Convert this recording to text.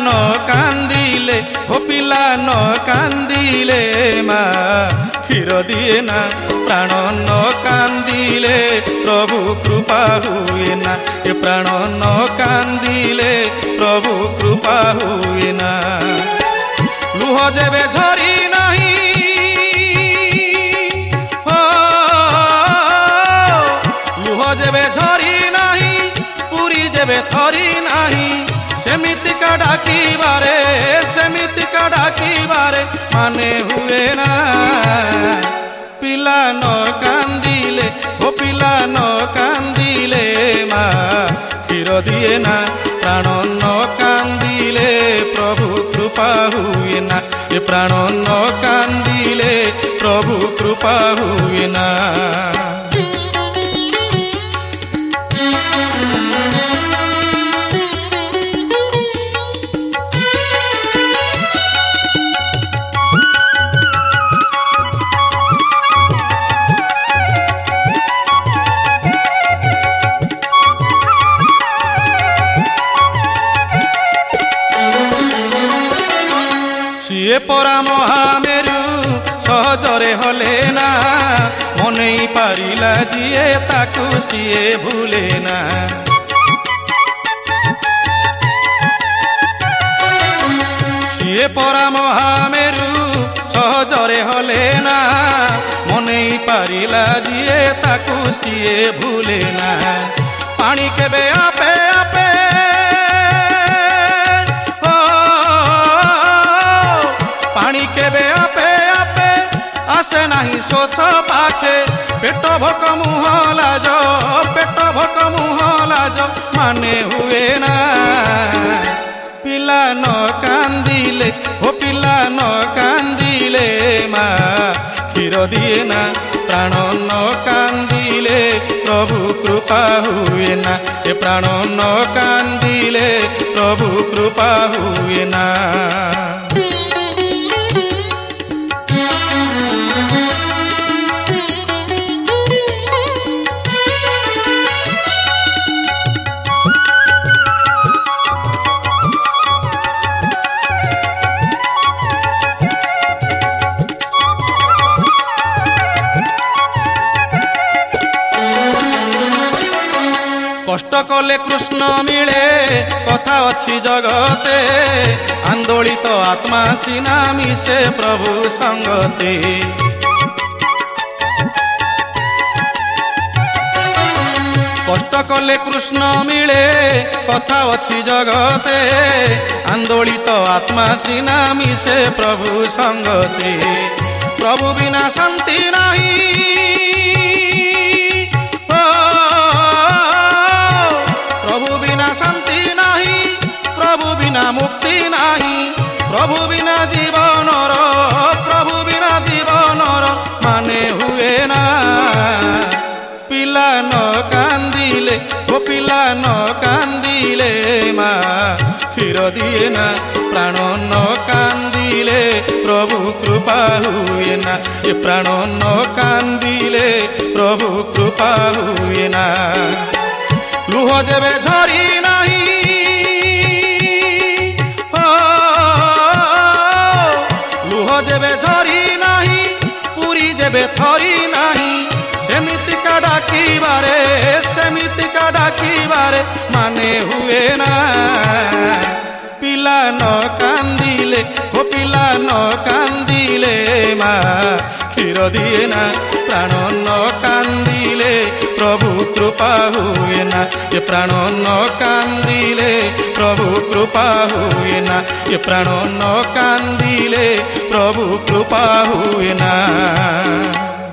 न कांदिले हो पिला न कांदिले माँ क्षीर दिए ना प्राण न कांदिले प्रभु कृपा हुए ना ये प्राण न कांदिले प्रभु कृपा हुए ना लुह जेबे झरी नहीं लुह जेबे झरी नहीं पूरी जेबे थरी नहीं सेमितिका डाकिबारे माने हुए ना पिला न कांदिले हो पिला न कांदिले माँ क्षीर दिए ना प्राण न कांदिले प्रभु कृपा हुए ना ये प्राण न कांदिले प्रभु कृपा हुए ना सीए परा महामेरु सहजरे हले ना मनै पारिला जिए ताकू सीए भूले ना सीए परा महामेरु सहजरे हले ना मनै पारिला जिए ताकू सीए भूले ना पानी केबे आपे आपे केबे आपे आपे आसे नहीं शोष पाखे पेट भोक मुह लाज माने हुए ना पिला न कांदिले हो पिला न कांदिले माँ क्षीर दिए ना प्राण न कांदिले प्रभु कृपा हुए ना ये प्राण न कांदिले प्रभु कृपा हुए ना कष्ट कले कृष्ण मिले कथा अच्छी जगते आंदोलित आत्मा सीना मिसे प्रभु संगते कष्ट कले कृष्ण मिले कथा अच्छी जगते आंदोलित आत्मा सीना मिसे प्रभु संगते प्रभु बिना शांति नहीं प्रभु बिना शांति नहीं प्रभु बिना मुक्ति नहीं प्रभु बिना जीवनर माने हुए ना पिला न कांदिले हो पिला न कांदिले माँ क्षीर दिए ना प्राण न कांदिले प्रभु कृपा हुए ना ये प्राण न कांदिले प्रभु कृपा हुए ना लुह जेबे झरी नहीं लुह जेबे झरी नहीं पूरी जेबे थरी नहीं सेमितिका डाकिबारे माने हुए ना पिला न कांदिले हो पिला न कांदिले माँ क्षीर दिए ना प्राण न कांदिले प्रभु कृपा हुए ना ये प्राण न कांदिले प्रभु कृपा हुए ना ये प्राण न कांदिले प्रभु कृपा हुए ना।